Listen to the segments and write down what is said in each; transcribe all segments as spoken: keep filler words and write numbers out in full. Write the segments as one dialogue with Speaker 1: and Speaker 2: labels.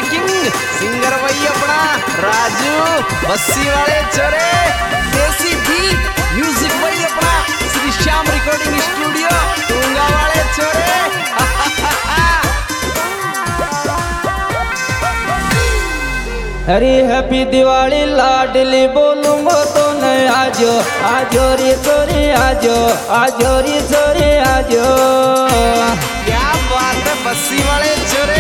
Speaker 1: King singer वही अपना राजू बस्सी वाले चोरे देसी बीट म्यूजिक वही अपना श्री श्याम रिकॉर्डिंग स्टूडियो टूंगा वाले चोरे।
Speaker 2: हरी हैप्पी दिवाली लाडली बोलूंगो तो नहीं आजो आजो रे चोरी आजो आजो रे चोरी आजो।
Speaker 1: क्या बात है बस्सी वाले चोरे।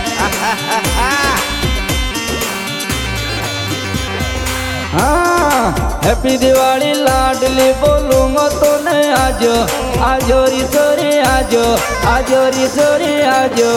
Speaker 2: हाँ हैप्पी दिवाली लाडली बोलूंगो तो नहीं आजो आजो रे चोरी आजो आजो रे चोरी आजो।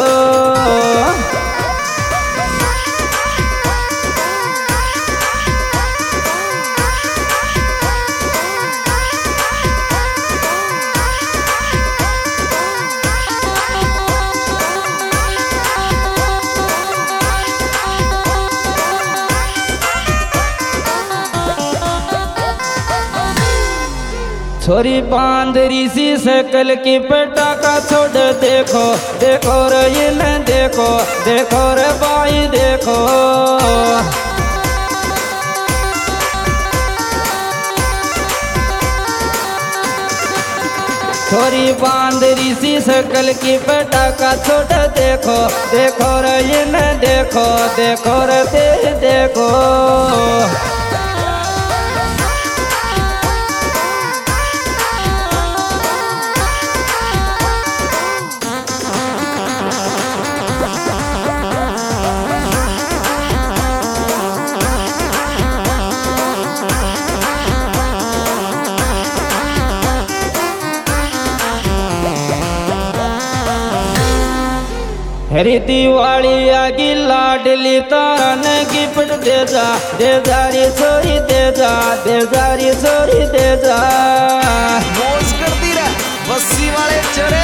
Speaker 2: छोरी बांदरी सी सकल की पटाखा छोड़ देखो देखो रे ये न देखो देखो रे भाई देखो। छोरी बांदरी सी सकल की पटाखा छोड़ देखो देखो रे ये न देखो देखो रे दे देखो। हरी दिवाली आगी लाडली तारा ने गिफ्ट दे जा दे जा रे चोरी दे जा दे जा रे चोरी दे जा।
Speaker 1: मौज करती रह बस्सी वाले चोरे।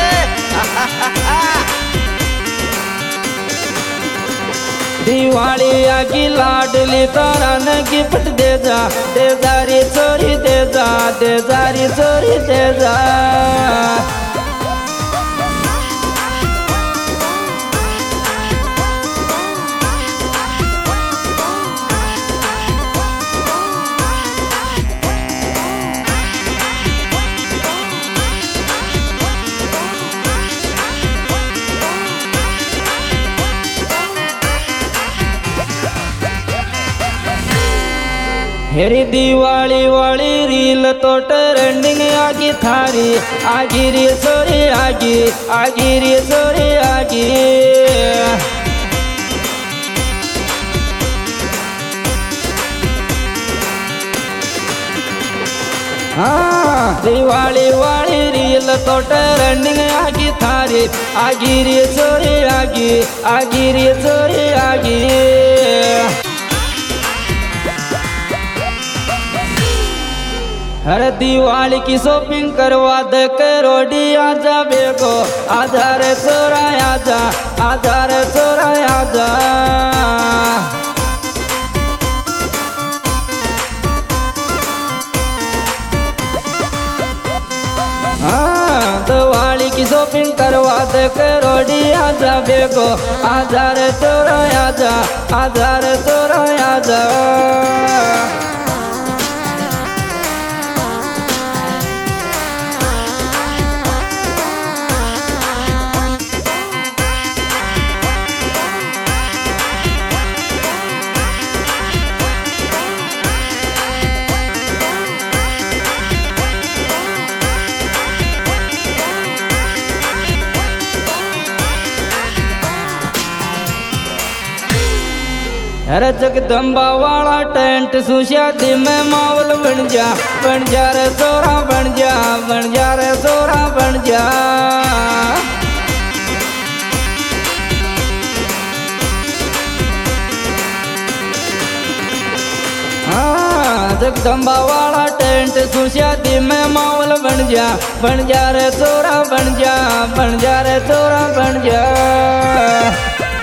Speaker 2: दिवाली आगी लाडली तारा ने गिफ्ट दे जा दे जा रे चोरी दे जा दे जा रे चोरी दे जा। हेरी दिवाली वाली रील तो ट्रेंडिंग आगी थारी आगी रे सोरी आगी आगी रे सोरी आगी। हाँ दिवाली वाली रील तो ट्रेंडिंग आगी थारी आगी रे सोरी आगी आगी रे सोरी आगी। हर दिवाली की शॉपिंग करवा दे करोड़ी आजा बेगो आधार चोरा आजा आधार चोरा आजा। हाँ दिवाली की शॉपिंग करवा दे करोड़ी आजा बेगो आधार चोरा आजा आधार चोरा आजा। अरे जगदम्बा वाला टेंट सुशादी में मावल बन जा बन जा रे सोरा बन जा बन जा रे सोरा बन जा। हाँ जगदम्बा वाला टेंट सुशादी में मावल बन जा बन जा रे सोरा बन जा बन जा रे सोरा बन जा।